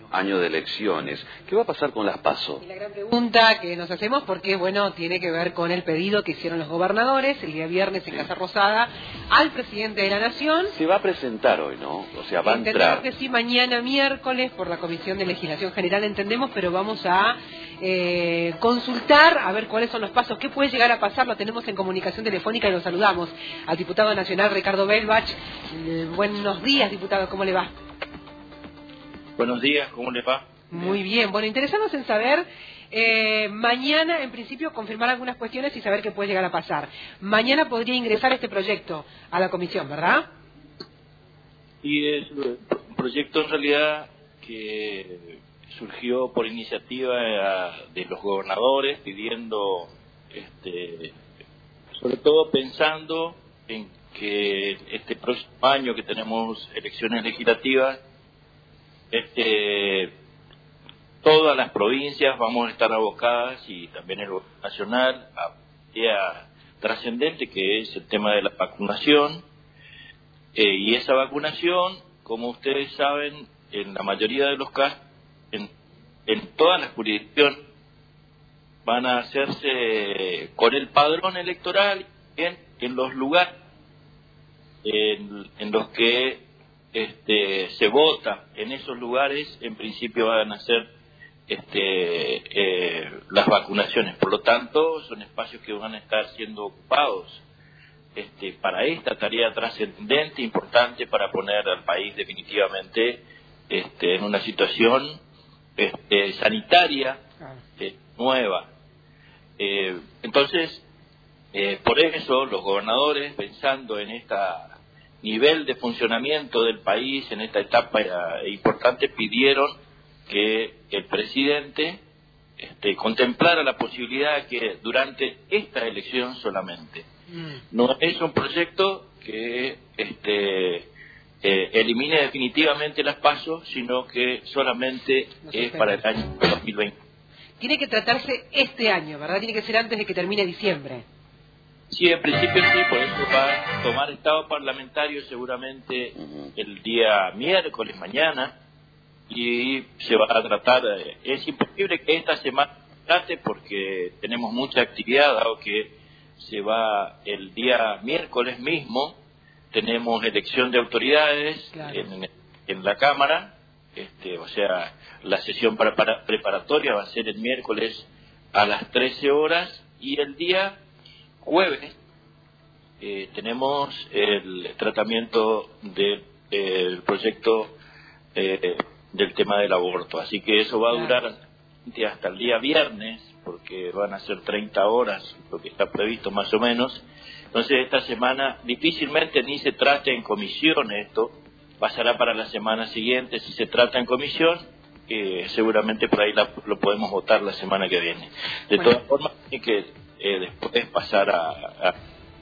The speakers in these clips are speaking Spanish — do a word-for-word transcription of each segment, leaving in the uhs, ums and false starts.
año de elecciones. ¿Qué va a pasar con las PASO? Y la gran pregunta que nos hacemos, porque bueno, tiene que ver con el pedido que hicieron los gobernadores el día viernes en Casa Rosada al presidente de la Nación. Se va a presentar hoy, ¿no? O sea, va a entendemos entrar. que sí, mañana miércoles por la Comisión de Legislación General, entendemos, pero vamos a eh, consultar a ver cuáles son los pasos, qué puede llegar a pasar. Lo tenemos en comunicación telefónica y lo saludamos al diputado nacional Ricardo Belbach. Eh, buenos días, diputado, ¿cómo le va? Buenos días, ¿cómo le va? Muy bien, bueno, interesados en saber, eh, mañana en principio confirmar algunas cuestiones y saber qué puede llegar a pasar. Mañana podría ingresar este proyecto a la comisión, ¿verdad? Y es un proyecto en realidad que surgió por iniciativa de los gobernadores pidiendo, este, sobre todo pensando en que este próximo año que tenemos elecciones legislativas, este, todas las provincias vamos a estar abocadas, y también el gobierno nacional, a un día trascendente que es el tema de la vacunación. Eh, y esa vacunación, como ustedes saben, en la mayoría de los casos, en, en todas las jurisdicciones, van a hacerse con el padrón electoral en, en los lugares en, en los que este, se vota. En esos lugares, en principio, van a ser este, eh, las vacunaciones. Por lo tanto, son espacios que van a estar siendo ocupados Este, para esta tarea trascendente, importante, para poner al país definitivamente este, en una situación este, sanitaria eh, nueva. Eh, entonces, eh, por eso los gobernadores, pensando en este nivel de funcionamiento del país, en esta etapa eh, importante, pidieron que el presidente este, contemplara la posibilidad de que durante esta elección solamente, no es un proyecto que este, eh, elimine definitivamente las PASO, sino que solamente no es para el año dos mil veinte. Tiene que tratarse este año, ¿verdad? Tiene que ser antes de que termine diciembre. Sí, en principio sí, por eso va a tomar estado parlamentario seguramente el día miércoles, mañana, y se va a tratar. Eh, es imposible que esta semana trate porque tenemos mucha actividad, dado que se va el día miércoles mismo, tenemos elección de autoridades, claro, en, en la Cámara, este, o sea, la sesión para, para, preparatoria va a ser el miércoles a las trece horas, y el día jueves eh, tenemos el tratamiento del de, proyecto eh, del tema del aborto, así que eso va a durar hasta el día viernes, porque van a ser treinta horas, lo que está previsto más o menos. Entonces esta semana difícilmente ni se trate en comisión esto, pasará para la semana siguiente. Si se trata en comisión, eh, seguramente por ahí la, lo podemos votar la semana que viene. De bueno. todas formas, hay que eh, después pasar a, a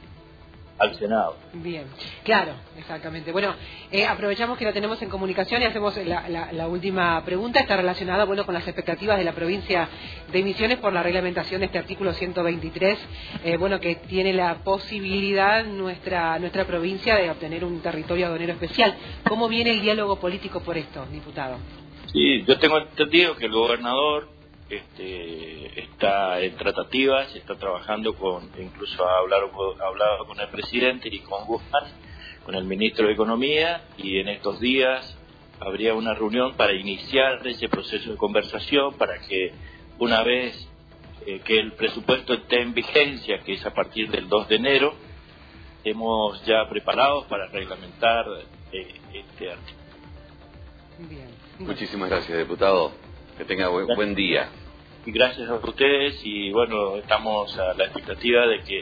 al Senado. Bien, claro, exactamente. Bueno, eh, aprovechamos que lo tenemos en comunicación y hacemos la, la, la última pregunta. Está relacionada, bueno, con las expectativas de la provincia de Misiones por la reglamentación de este artículo ciento veintitrés, eh, bueno, que tiene la posibilidad nuestra nuestra provincia de obtener un territorio aduanero especial. ¿Cómo viene el diálogo político por esto, diputado? Sí, yo tengo entendido que el gobernador Este, está en tratativas, está trabajando con, incluso ha hablado, ha hablado con el presidente y con Guzmán, con el ministro de Economía, y en estos días habría una reunión para iniciar ese proceso de conversación, para que una vez eh, que el presupuesto esté en vigencia, que es a partir del dos de enero, estemos ya preparados para reglamentar eh, este artículo. Bien. Muchísimas gracias, diputado. Que tenga buen, buen día. Y gracias a ustedes, y bueno, estamos a la expectativa de que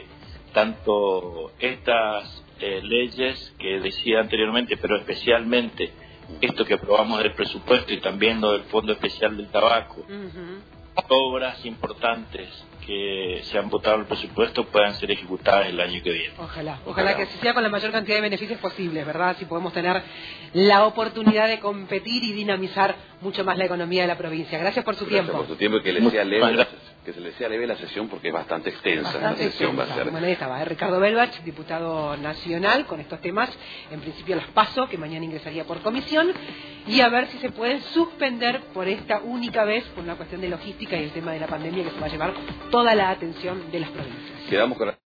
tanto estas eh, leyes que decía anteriormente, pero especialmente esto que aprobamos del presupuesto y también lo del Fondo Especial del Tabaco, uh-huh, obras importantes que se han votado en el presupuesto puedan ser ejecutadas el año que viene. Ojalá, ojalá, ojalá que así sea, con la mayor cantidad de beneficios posibles, ¿verdad? Si podemos tener la oportunidad de competir y dinamizar mucho más la economía de la provincia. Gracias por su Gracias tiempo. por su tiempo y que le sea leve. que se le sea leve la sesión porque es bastante extensa. Bastante la sesión extensa. va a ser. Bueno, ahí estaba, ¿eh? Ricardo Belbach, diputado nacional, con estos temas. En principio las paso, que mañana ingresaría por comisión, y a ver si se pueden suspender por esta única vez por una cuestión de logística y el tema de la pandemia que se va a llevar toda la atención de las provincias. Quedamos con